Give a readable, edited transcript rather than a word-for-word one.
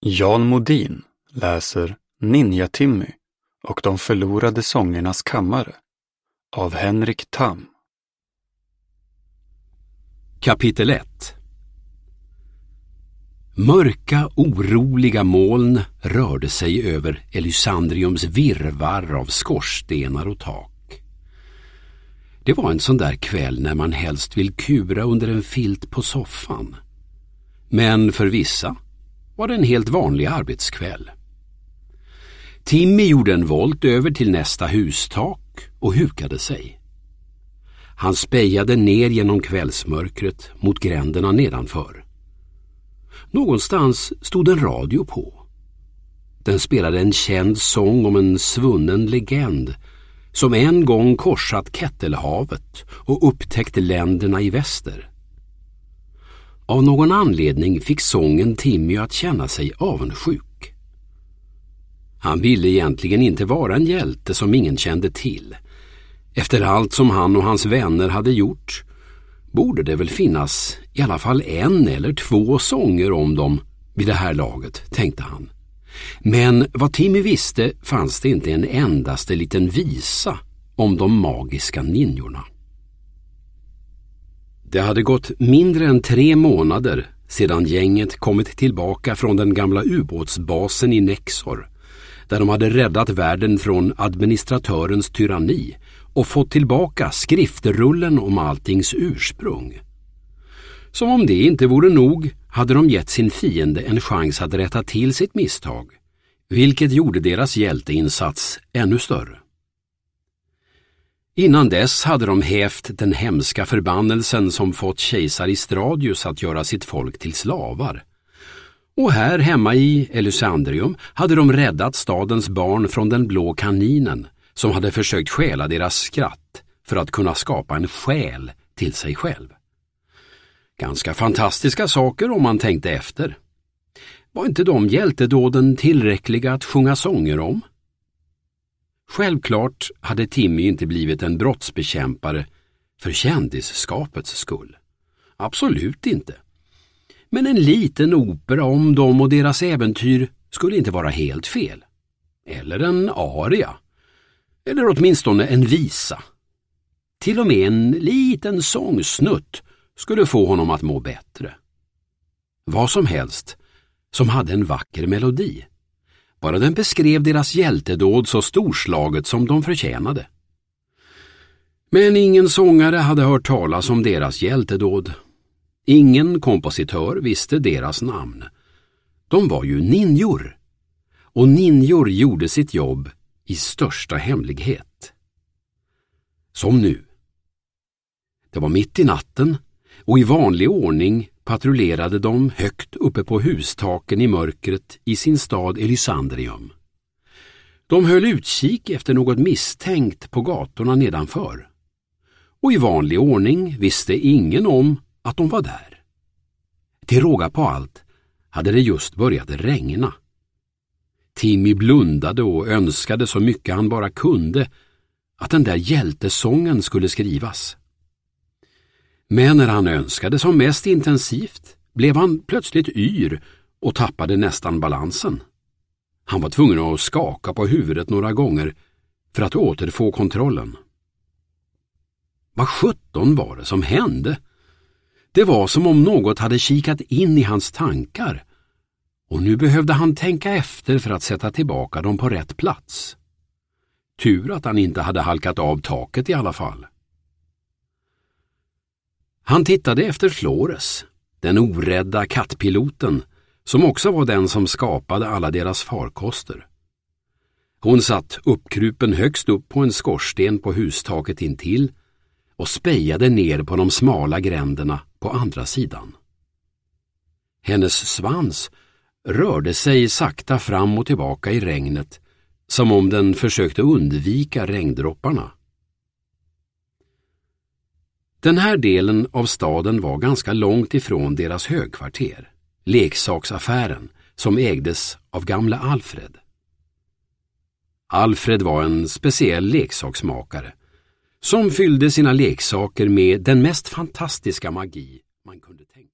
Jan Modin läser Ninja-Timmy och de förlorade sångernas kammare av Henrik Tam. Kapitel 1. Mörka, oroliga moln rörde sig över Elysandriums virrvarr av skorstenar och tak. Det var en sån där kväll när man helst vill kura under en filt på soffan. Men för vissa var det en helt vanlig arbetskväll. Timmy gjorde en volt över till nästa hustak och hukade sig. Han spejade ner genom kvällsmörkret mot gränderna nedanför. Någonstans stod en radio på. Den spelade en känd sång om en svunnen legend som en gång korsat Kettelhavet och upptäckt länderna i väster. Av någon anledning fick sången Timmy att känna sig avundsjuk. Han ville egentligen inte vara en hjälte som ingen kände till. Efter allt som han och hans vänner hade gjort borde det väl finnas i alla fall en eller två sånger om dem vid det här laget, tänkte han. Men vad Timmy visste fanns det inte en endaste liten visa om de magiska ninjorna. Det hade gått mindre än 3 månader sedan gänget kommit tillbaka från den gamla ubåtsbasen i Nexor, där de hade räddat världen från administratörens tyranni och fått tillbaka skriftrullen om alltings ursprung. Som om det inte vore nog hade de gett sin fiende en chans att rätta till sitt misstag, vilket gjorde deras hjälteinsats ännu större. Innan dess hade de hävt den hemska förbannelsen som fått kejsar Istradius att göra sitt folk till slavar. Och här hemma i Elysandrium hade de räddat stadens barn från den blå kaninen som hade försökt stjäla deras skratt för att kunna skapa en själ till sig själv. Ganska fantastiska saker om man tänkte efter. Var inte de hjältedåden tillräckliga att sjunga sånger om? Självklart hade Timmy inte blivit en brottsbekämpare för kändisskapets skull. Absolut inte. Men en liten opera om dem och deras äventyr skulle inte vara helt fel. Eller en aria. Eller åtminstone en visa. Till och med en liten sångsnutt skulle få honom att må bättre. Vad som helst som hade en vacker melodi. Bara den beskrev deras hjältedåd så storslaget som de förtjänade. Men ingen sångare hade hört talas om deras hjältedåd. Ingen kompositör visste deras namn. De var ju ninjor. Och ninjor gjorde sitt jobb i största hemlighet. Som nu. Det var mitt i natten och i vanlig ordning patrullerade de högt uppe på hustaken i mörkret i sin stad Elysandrium. De höll utkik efter något misstänkt på gatorna nedanför. Och i vanlig ordning visste ingen om att de var där. Till råga på allt hade det just börjat regna. Timmy blundade och önskade så mycket han bara kunde att den där hjältesången skulle skrivas. Men när han önskade som mest intensivt blev han plötsligt yr och tappade nästan balansen. Han var tvungen att skaka på huvudet några gånger för att återfå kontrollen. Vad 17 var det som hände? Det var som om något hade kikat in i hans tankar och nu behövde han tänka efter för att sätta tillbaka dem på rätt plats. Tur att han inte hade halkat av taket i alla fall. Han tittade efter Flores, den orädda kattpiloten, som också var den som skapade alla deras farkoster. Hon satt uppkrupen högst upp på en skorsten på hustaket intill och spejade ner på de smala gränderna på andra sidan. Hennes svans rörde sig sakta fram och tillbaka i regnet, som om den försökte undvika regndropparna. Den här delen av staden var ganska långt ifrån deras högkvarter, leksaksaffären, som ägdes av gamla Alfred. Alfred var en speciell leksaksmakare som fyllde sina leksaker med den mest fantastiska magi man kunde tänka.